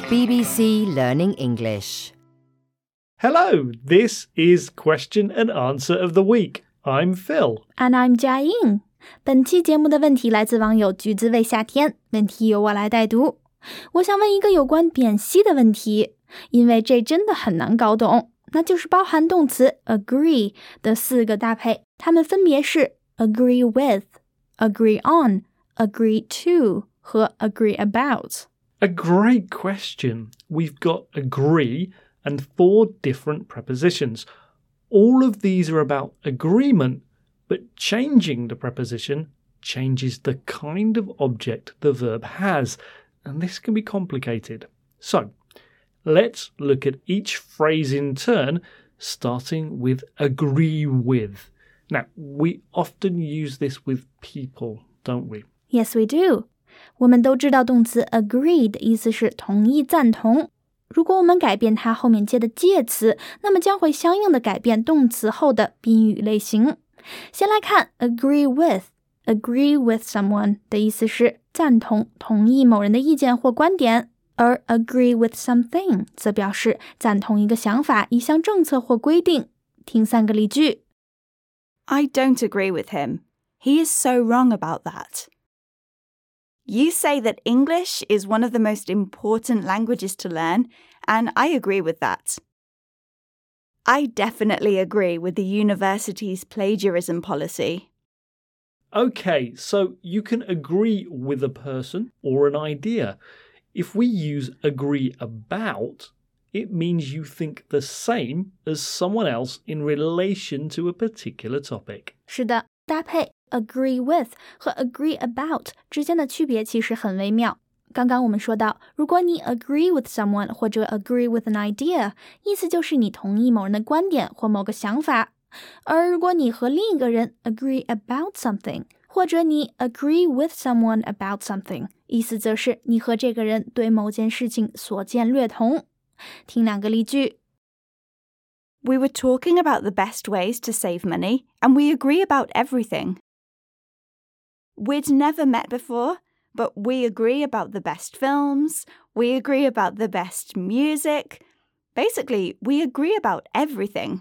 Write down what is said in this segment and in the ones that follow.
BBC Learning English. Hello, this is Question and Answer of the Week. I'm Phil. And I'm Jiaying. 本期节目的问题来自网友橘子味夏天，问题由我来代读。我想问一个有关辨析的问题，因为这真的很难搞懂，那就是包含动词 agree 的4个搭配，它们分别是 agree with、agree on、agree to 和 agree about。A great question. We've got agree and 4 different prepositions. All of these are about agreement, but changing the preposition changes the kind of object the verb has, and this can be complicated. So, let's look at each phrase in turn, starting with agree with. Now, we often use this with people, don't we? Yes, we do. 我们都知道动词 agree 的意思是同意、赞同。如果我们改变它后面接的介词，那么将会相应的改变动词后的宾语类型。先来看 agree with。agree with someone 的意思是赞同、同意某人的意见或观点，而 agree with something 则表示赞同一个想法、一项政策或规定。听3个例句。 I don't agree with him. He is so wrong about that. You say that English is one of the most important languages to learn, and I agree with that. I definitely agree with the university's plagiarism policy. Okay, so you can agree with a person or an idea. If we use agree about, it means you think the same as someone else in relation to a particular topic. 是的，搭配agree with 和 agree about 之间的区别其实很微妙。刚刚我们说到，如果你 agree with someone 或者 agree with an idea， 意思就是你同意某人的观点或某个想法。而如果你和另一个人 agree about something， 或者你 agree with someone about something， 意思则是你和这个人对某件事情所见略同。听2个例句。 We were talking about the best ways to save money, and we agree about everything. We'd never met before, but we agree about the best films, we agree about the best music. Basically, we agree about everything.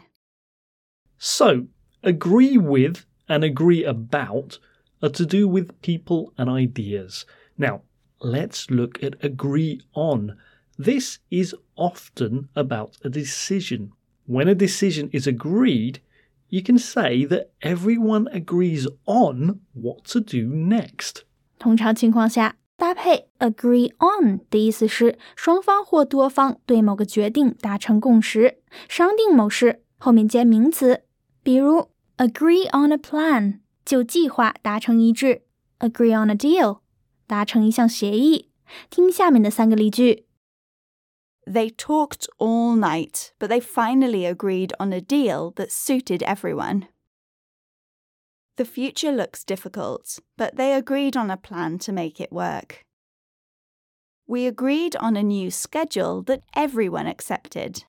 So, agree with and agree about are to do with people and ideas. Now, let's look at agree on. This is often about a decision. When a decision is agreed, you can say that everyone agrees on what to do next. 通常情况下，搭配 agree on 的意思是双方或多方对某个决定达成共识，商定某事，后面接名词。比如 agree on a plan 就计划达成一致， agree on a deal 达成一项协议。听下面的3个例句。 They talked all night, but they finally agreed on a deal that suited everyone. The future looks difficult, but they agreed on a plan to make it work. We agreed on a new schedule that everyone accepted.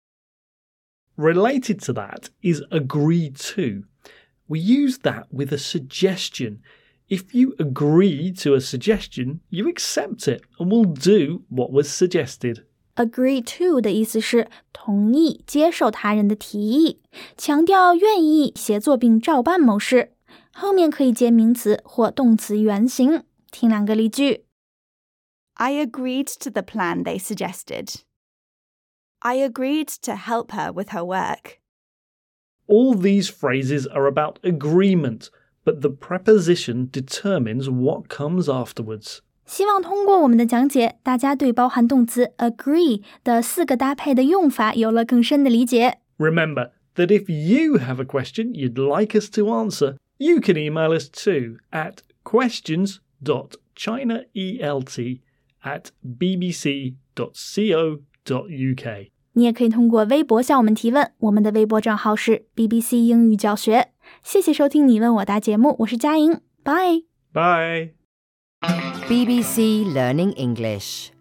Related to that is agree to. We use that with a suggestion. If you agree to a suggestion, you accept it and will do what was suggested.Agree to 的意思是同意接受他人的提议，强调愿意协作并照办某事，后面可以接名词或动词原形。听2个例句。 I agreed to the plan they suggested. I agreed to help her with her work. All these phrases are about agreement, but the preposition determines what comes afterwards. 希望通过我们的讲解，大家对包含动词 agree 的4个搭配的用法有了更深的理解。 Remember that if you have a question you'd like us to answer, you can email us too at questions.chinaelt@bbc.co.uk. 你也可以通过微博向我们提问，我们的微博账号是 BBC 英语教学。谢谢收听你问我答节目，我是佳莹，拜。 Bye. BBC Learning English